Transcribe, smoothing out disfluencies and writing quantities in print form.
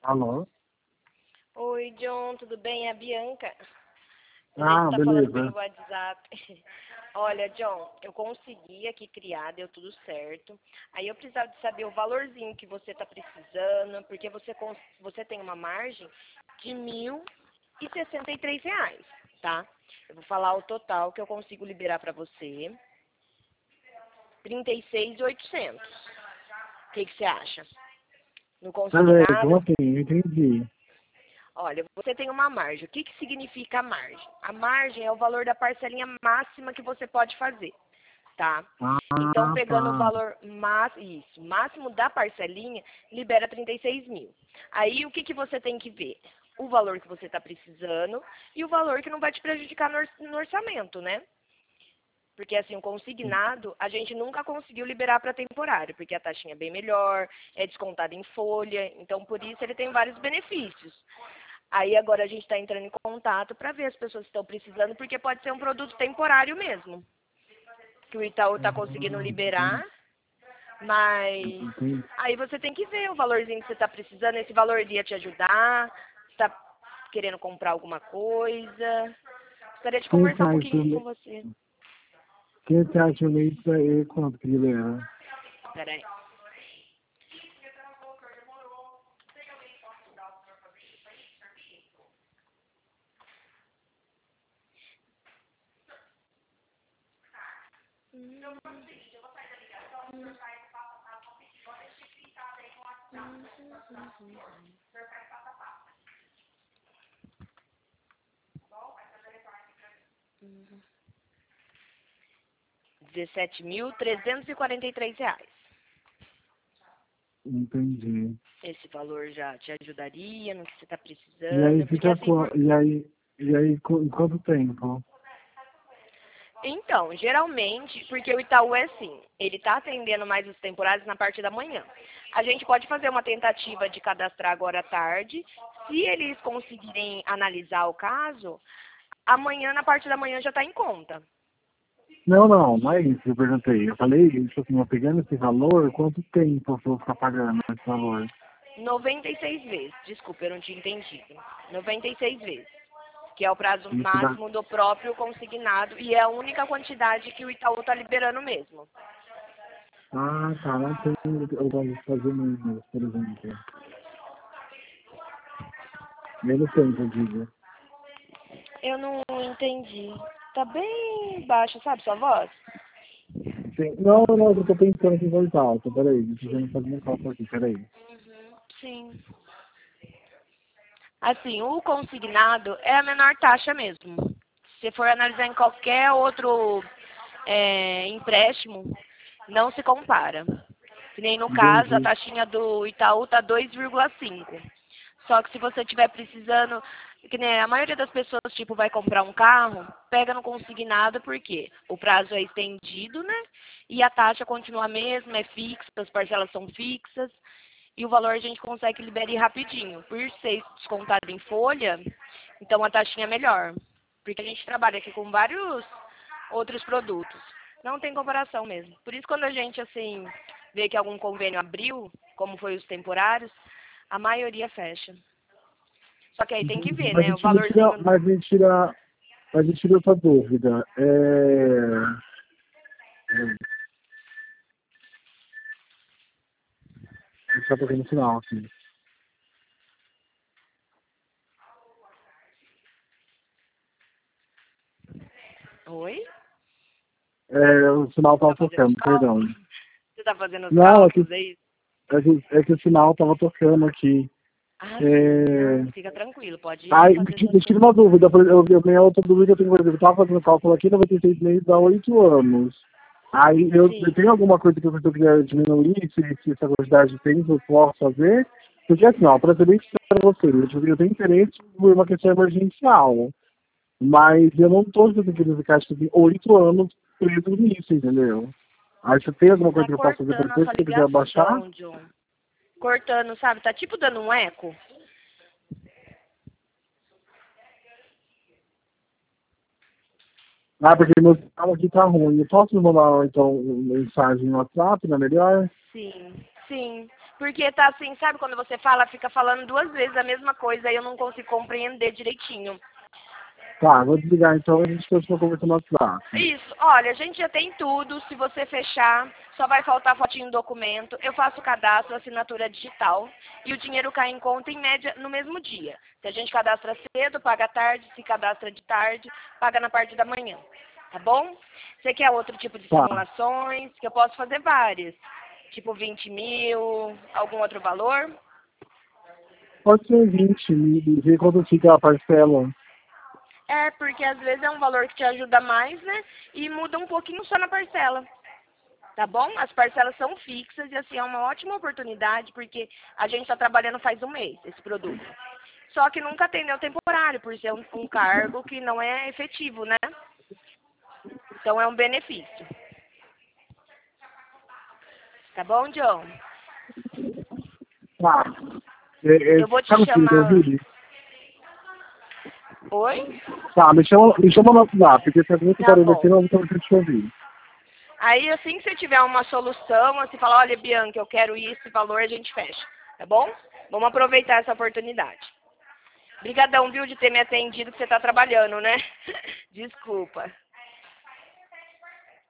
Alô? Oi, John, tudo bem? É a Bianca. A Ah, gente tá falando beleza. pelo WhatsApp. Olha, John, eu consegui aqui criar, deu tudo certo. Aí eu precisava de saber o valorzinho que você tá precisando, porque você tem uma margem de R$ 1.063, tá? Eu vou falar o total que eu consigo liberar para você. 36.800. O que você acha? No Peraí, como consignado? assim? Não entendi. Olha, você tem uma margem. O que significa a margem? A margem é o valor da parcelinha máxima que você pode fazer, tá? Então, Ah, pegando o tá. valor máximo da parcelinha, libera 36 mil. Aí, o que você tem que ver? O valor que você está precisando e o valor que não vai te prejudicar no orçamento, né? Porque, assim, o consignado, a gente nunca conseguiu liberar para temporário, porque a taxinha é bem melhor, é descontada em folha, então, por isso, ele tem vários benefícios. Aí agora a gente está entrando em contato para ver as pessoas que estão precisando, porque pode ser um produto temporário mesmo, que o Itaú está conseguindo liberar, mas Entendi. aí você tem que ver o valorzinho que você está precisando, esse valor iria te ajudar, está querendo comprar alguma coisa. Gostaria de Quem conversar um faz pouquinho o com você. quem faz o mês aí quanto que ele é? Peraí. R$ 17.343. Entendi. Esse valor já te ajudaria no que você está E aí precisando, porque fica assim, por... em quanto tempo? Então, geralmente, porque o Itaú é assim, ele está atendendo mais os temporários na parte da manhã. A gente pode fazer uma tentativa de cadastrar agora à tarde. Se eles conseguirem analisar o caso, amanhã, na parte da manhã, já está em conta. Não é isso que eu perguntei. Eu falei, tipo assim, eu pegando esse valor, quanto tempo eu vou ficar pagando esse valor? 96 vezes. Desculpa, eu não tinha entendido. 96 vezes. Que é o prazo Isso dá. máximo do próprio consignado e é a única quantidade que o Itaú está liberando mesmo. Ah, tá, não tem eu gosto de fazer menos, por exemplo. Menos tempo, eu digo. Eu não entendi. Tá bem baixo, sabe, sua voz? Sim. Não, eu tô pensando aqui em voz alta. Peraí, deixa eu fazer meu cálculo aqui, peraí. Sim. Assim, o consignado é a menor taxa mesmo. Se for analisar em qualquer outro empréstimo, não se compara. Que nem no caso, a Entendi. taxinha do Itaú tá 2,5. Só que se você estiver precisando, que nem a maioria das pessoas, tipo, vai comprar um carro, pega no consignado porque o prazo é estendido, né? E a taxa continua a mesma, é fixa, as parcelas são fixas. E o valor a gente consegue liberar rapidinho. Por ser descontado em folha, então a taxinha é melhor. Porque a gente trabalha aqui com vários outros produtos. Não tem comparação mesmo. Por isso, quando a gente, assim, vê que algum convênio abriu, como foi os temporários, a maioria fecha. Só que aí tem que Entendi. ver, né? O valorzinho. Mas me tira essa dúvida. Só porque no final, assim. Oi? O sinal Tá tava fazendo os tocando, perdão. cálculos? Você tá fazendo os Não, cálculos aí? é que o sinal tava tocando aqui. Ah, sim. É, Não, fica tranquilo. Pode ir Aí, fazendo as me tira suas. uma dúvida, eu tenho outra dúvida que eu tenho, por exemplo, eu estava fazendo cálculo aqui, 96 meses dá 8 anos. Aí eu Sim. tenho alguma coisa que eu queria diminuir, se essa quantidade de tempo eu posso fazer? Porque assim, ó, para ser bem sincero para você, eu tenho interesse por uma questão emergencial, mas eu não estou querendo ficar tipo, assim, 8 anos preso nisso, entendeu? Aí você tem alguma coisa Tá que eu posso fazer para cortando a depois sua que você quiser baixar? ligação, John. Cortando, sabe? Tá tipo dando um eco. Ah, porque meu sinal aqui tá ruim. Eu posso me mandar então uma mensagem no WhatsApp, não é melhor? Sim, sim. Porque tá assim, sabe quando você fala, fica falando duas vezes a mesma coisa e eu não consigo compreender direitinho. Tá, vou desligar então e a gente continua conversando no WhatsApp. Isso, olha, a gente já tem tudo, se você fechar, só vai faltar fotinho do documento, eu faço o cadastro, assinatura digital, e o dinheiro cai em conta em média no mesmo dia. Se a gente cadastra cedo, paga à tarde, se cadastra de tarde, paga na parte da manhã, tá bom? Você quer outro tipo de Tá, simulações, que eu posso fazer várias, tipo 20 mil, algum outro valor? pode ser 20 e ver quando fica a parcela. É, porque às vezes é um valor que te ajuda mais, né? E muda um pouquinho só na parcela. Tá bom? As parcelas são fixas e assim é uma ótima oportunidade porque a gente está trabalhando faz um mês esse produto. Só que nunca atendeu temporário por ser um cargo que não é efetivo, né? Então é um benefício. Tá bom, John? Tá. Eu vou te Tá conseguindo me chamar. ouvir? Oi? Tá, me chama no WhatsApp, porque tem muito Tá barulho aqui, bom. não vou conseguir te ouvir. Aí assim que você tiver uma solução, você fala, olha, Bianca, eu quero isso, esse valor, a gente fecha. Tá bom? Vamos aproveitar essa oportunidade. Obrigadão, viu, de ter me atendido, que você está trabalhando, né? Desculpa.